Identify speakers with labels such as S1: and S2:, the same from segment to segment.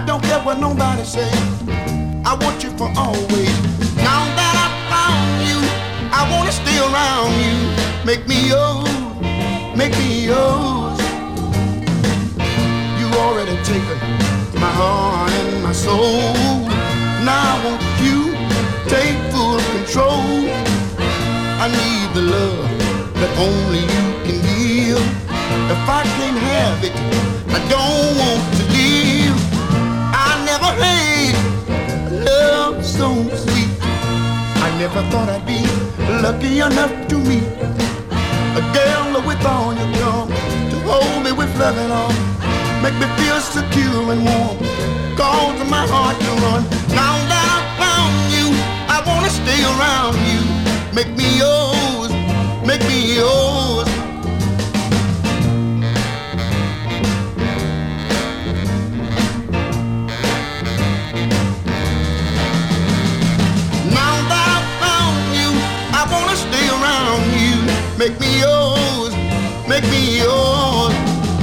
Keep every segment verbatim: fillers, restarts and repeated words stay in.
S1: don't care what nobody say. I want you for always. Now that I found you, I wanna stay around you. Make me yours, make me yours. You already taken my heart and my soul. Now I want you take full control. I need the love that only you can give. If I can't have it, I don't want to live. I never had love so sweet. I never thought I'd be lucky enough to meet a girl with all your charm, to hold me with loving arms, make me feel secure and warm, cause my heart to run. Now that I found you, I wanna stay around you. Make me yours, make me yours. Now that I found you, I wanna stay around you. Make me yours, make me yours.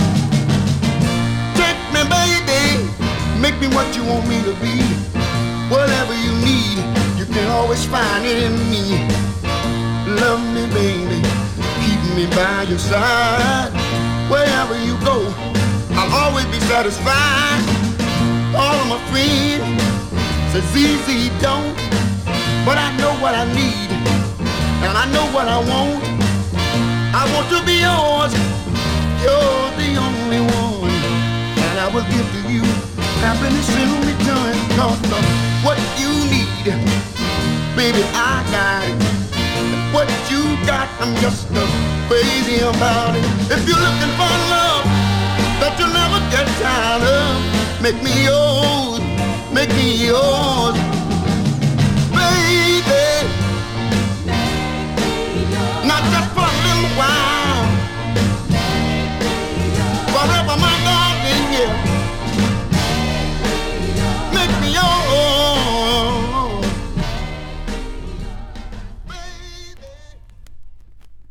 S1: Take me, baby, make me what you want me to be. Whatever you need, you can always find it in me. Love me, baby, keep me by your side. Wherever you go, I'll always be satisfied. All of my friends say, Z Z, don't. But I know what I need, and I know what I want. I want to be yours, you're the only one. And I will give to you happiness in return. Cause of what you need, baby, I got it. What you got, I'm just uh, crazy about it. If you're looking for love that you'll never get tired of, make me yours, make me yours.